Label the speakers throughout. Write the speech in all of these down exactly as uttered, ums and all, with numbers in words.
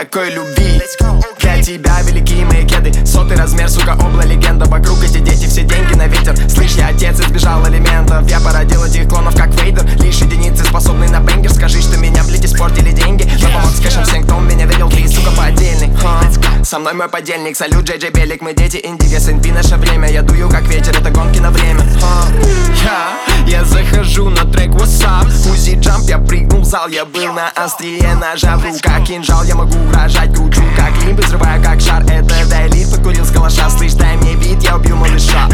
Speaker 1: никакой любви. Для тебя великие мои кеды, сотый размер, сука, обла легенда. Вокруг эти дети, все деньги на ветер. Слышь, я отец, избежал элементов. Я породил этих клонов, как Вейдер. Лишь единицы способны на бенгер. Скажи, что меня, блядь, испортили деньги. Я помог с кэшем всем, кто меня видел. Ты, сука, подельник. Со мной мой подельник, салют, Джей Джей Белик. Мы дети Индиго, СНП, наше время. Я дую, как ветер, это гонки на время. Я, я захожу на трек What's up? Узи джамп, я прыгнул в зал. Я был на острие ножа, в руках кинжал. Я могу угрожать, кручу как лимб, взрываю как шар. Это Дайлит, покурил с калаша. Слышь, дай мне бит, я убью малыша.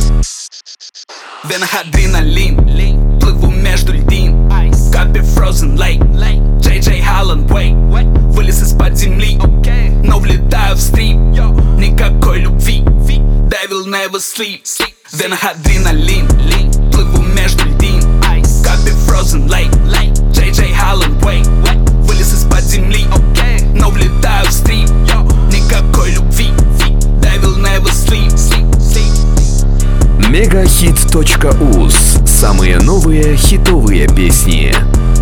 Speaker 2: В венах адреналин, плыву между льдин. Капи Frozen Lake, Джей Джей Holland Way. Вылез из-под земли, но влетаю в стрим. Никакой любви, Devil never sleep. В венах адреналин, плыву между льдин. Капи Frozen Lake, Джей Джей Holland Way. Вылез из-под земли, но влетаю в стрим. Никакой любви, Devil never sleep.
Speaker 3: Мегахит точка уз. Самые новые хитовые песни.